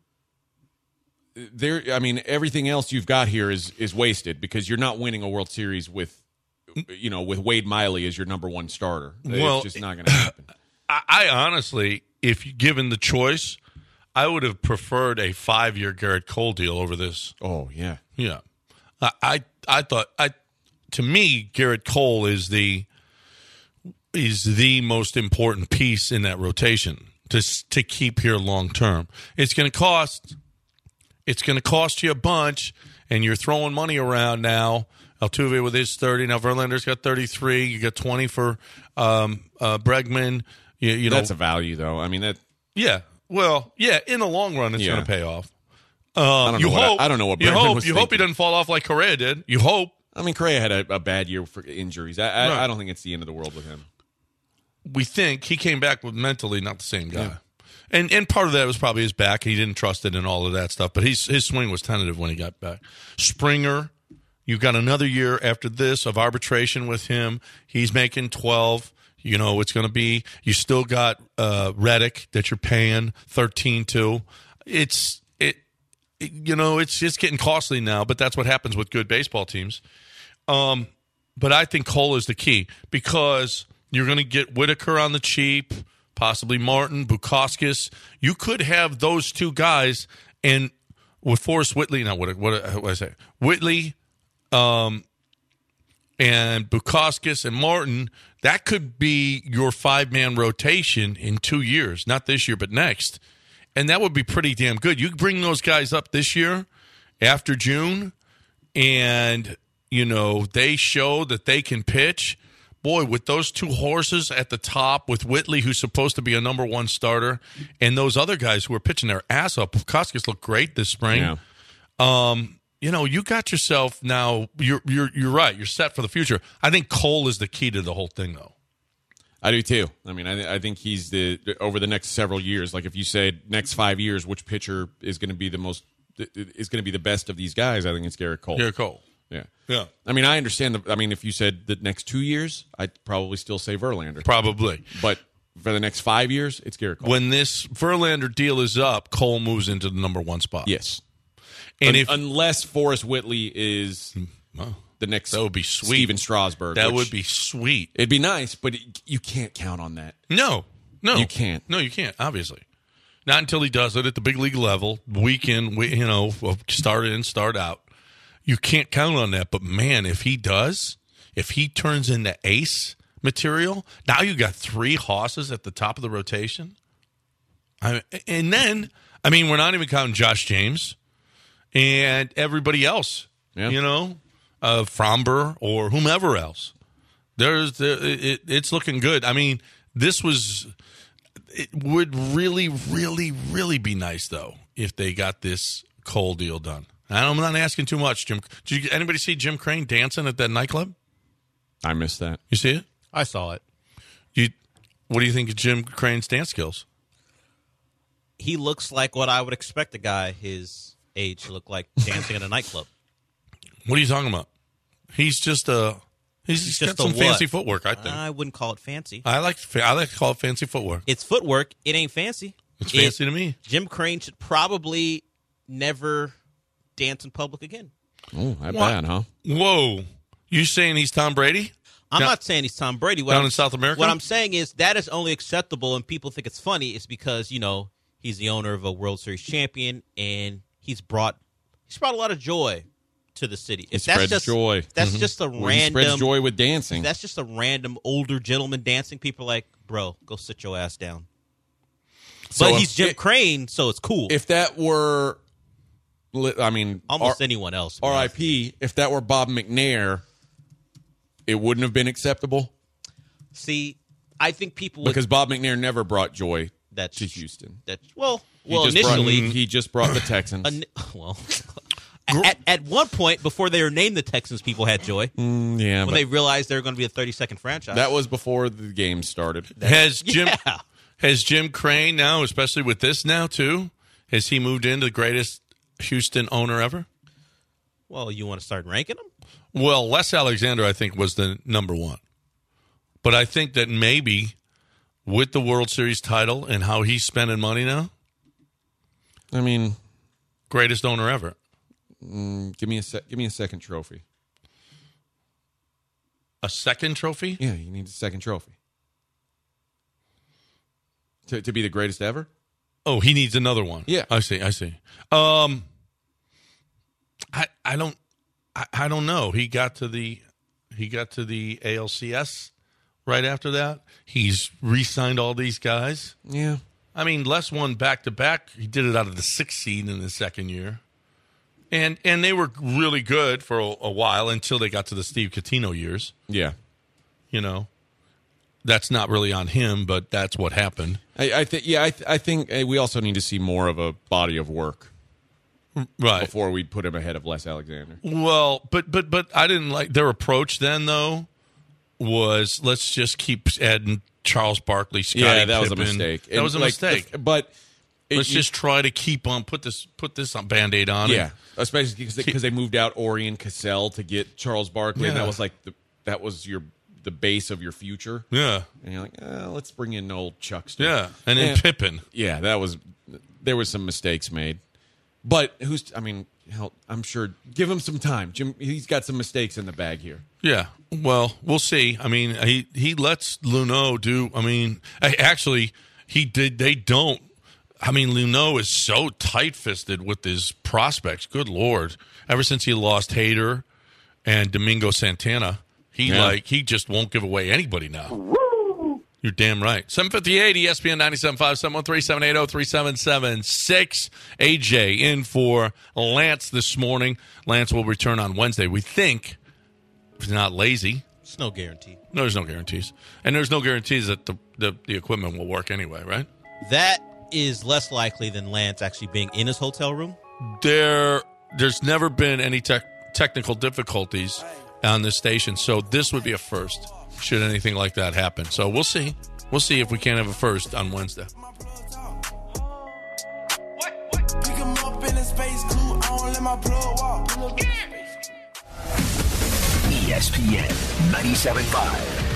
G: everything else you've got here is wasted, because you're not winning a World Series with Wade Miley as your number one starter. It's just not going to happen.
F: I honestly, if given the choice, I would have preferred a 5-year Garrett Cole deal over this.
G: Oh, yeah.
F: Yeah. I thought to me, Garrett Cole is the most important piece in that rotation to keep here long term. It's going to cost you a bunch, and you're throwing money around now. Altuve with his 30. Now Verlander's got 33. You got 20 for Bregman. You know,
G: that's a value, though. I mean, that.
F: Yeah. Well, yeah. In the long run, it's going to pay off.
G: I don't know what Bregman was thinking.
F: You hope he doesn't fall off like Correa did. You hope.
G: I mean, Correa had a bad year for injuries. I don't think it's the end of the world with him.
F: We think he came back with mentally not the same guy. Yeah. And part of that was probably his back. He didn't trust it and all of that stuff. But his swing was tentative when he got back. Springer, you've got another year after this of arbitration with him. He's making 12. You know, it's going to be – you still got Reddick that you're paying 13 to. It's just getting costly now, but that's what happens with good baseball teams. But I think Cole is the key, because you're going to get Whitaker on the cheap, possibly Martin, Bukauskas. You could have those two guys, and with Forrest Whitley – now, what I say? Whitley, and Bukauskas and Martin, that could be your 5-man rotation in 2 years, not this year, but next. And that would be pretty damn good. You bring those guys up this year after June, and, they show that they can pitch. Boy, with those 2 horses at the top, with Whitley, who's supposed to be a number 1 starter, and those other guys who are pitching their ass off. Bukauskas looked great this spring. Yeah. You got yourself now. You're right. You're set for the future. I think Cole is the key to the whole thing, though.
G: I do too. I mean, I think he's over the next several years. Like if you say next 5 years, which pitcher is going to be the best of these guys? I think it's Garrett Cole.
F: Garrett Cole.
G: Yeah. I mean, I understand. If you said the next 2 years, I'd probably still say Verlander.
F: Probably,
G: but for the next 5 years, it's Garrett Cole.
F: When this Verlander deal is up, Cole moves into the number 1 spot.
G: Yes.
F: And
G: unless Forrest Whitley is the next,
F: that would be sweet.
G: Steven Strasburg.
F: That would be sweet.
G: It'd be nice, but you can't count on that.
F: No,
G: you can't.
F: No, you can't. Obviously, not until he does it at the big league level, week in, start in, start out. You can't count on that. But man, if he turns into ace material, now you got 3 hosses at the top of the rotation. And then, we're not even counting Josh James. And everybody else, Fromber or whomever else. It's looking good. It would really, really, really be nice, though, if they got this Cole deal done. I'm not asking too much, Jim. Did anybody see Jim Crane dancing at that nightclub?
G: I missed that.
F: You see it?
H: I saw it.
F: What do you think of Jim Crane's dance skills?
H: He looks like what I would expect a guy his age to look like dancing in a nightclub.
F: What are you talking about? He's got some fancy footwork, I think.
H: I wouldn't call it fancy.
F: I like to call it fancy footwork.
H: It's footwork. It ain't fancy.
F: It's fancy to me.
H: Jim Crane should probably never dance in public again.
G: Oh, that bad, huh?
F: Whoa. You saying he's Tom Brady?
H: I'm not saying he's Tom Brady.
F: Down in South America?
H: What I'm saying is that is only acceptable and people think it's funny is because, he's the owner of a World Series champion and he's brought a lot of joy to the city.
G: If that's just joy.
H: That's just a random. He
G: spreads joy with dancing.
H: That's just a random older gentleman dancing. People are like, bro, go sit your ass down. But he's Jim Crane, so it's cool.
G: If that were,
H: almost anyone else.
G: R.I.P. If that were Bob McNair, it wouldn't have been acceptable.
H: See, I think people
G: because Bob McNair never brought joy to Houston.
H: Initially
G: he just brought the Texans.
H: At one point, before they were named the Texans, people had joy. When they realized they were going to be a 30-second franchise.
G: That was before the game started.
F: Has Jim Crane now, especially with this now too, has he moved into the greatest Houston owner ever?
H: Well, you want to start ranking them?
F: Well, Les Alexander, I think, was the number 1. But I think that maybe with the World Series title and how he's spending money now, greatest owner ever.
G: Give me a second trophy.
F: A second trophy?
G: Yeah, you need a second trophy to be the greatest ever.
F: Oh, he needs another one.
G: Yeah,
F: I see. I don't know. He got to the ALCS right after that. He's re-signed all these guys.
G: Yeah.
F: Les won back-to-back. He did it out of the 6th seed in the second year. And they were really good for a while until they got to the Steve Cotino years.
G: Yeah.
F: That's not really on him, but that's what happened.
G: I think we also need to see more of a body of work.
F: Right.
G: Before we put him ahead of Les Alexander.
F: Well, but I didn't like their approach then, though, was let's just keep adding Charles Barkley, Scottie Pippen.
G: Was a mistake.
F: That was a mistake.
G: But
F: let's just try to keep on put this Band-Aid on.
G: Yeah, especially because they moved out Orion Cassell to get Charles Barkley, and that was like the base of your future.
F: Yeah,
G: and you're like, let's bring in old Chuckster.
F: Yeah, and then Pippen.
G: Yeah, there was some mistakes made. But I'm sure give him some time. Jim, he's got some mistakes in the bag here.
F: Yeah. Well, we'll see. He lets Luhnow do. Actually, he did. They don't. Luhnow is so tight-fisted with his prospects. Good Lord. Ever since he lost Hader and Domingo Santana. He just won't give away anybody now. You're damn right. 758 ESPN 97.5 713-780-3776. AJ in for Lance this morning. Lance will return on Wednesday. We think, if he's not lazy.
H: It's no guarantee.
F: No, there's no guarantees. And there's no guarantees that the equipment will work anyway, right?
H: That is less likely than Lance actually being in his hotel room.
F: There's never been any technical difficulties on this station, so this would be a first should anything like that happen. So we'll see. We'll see if we can't have a first on Wednesday.
B: ESPN 97.5.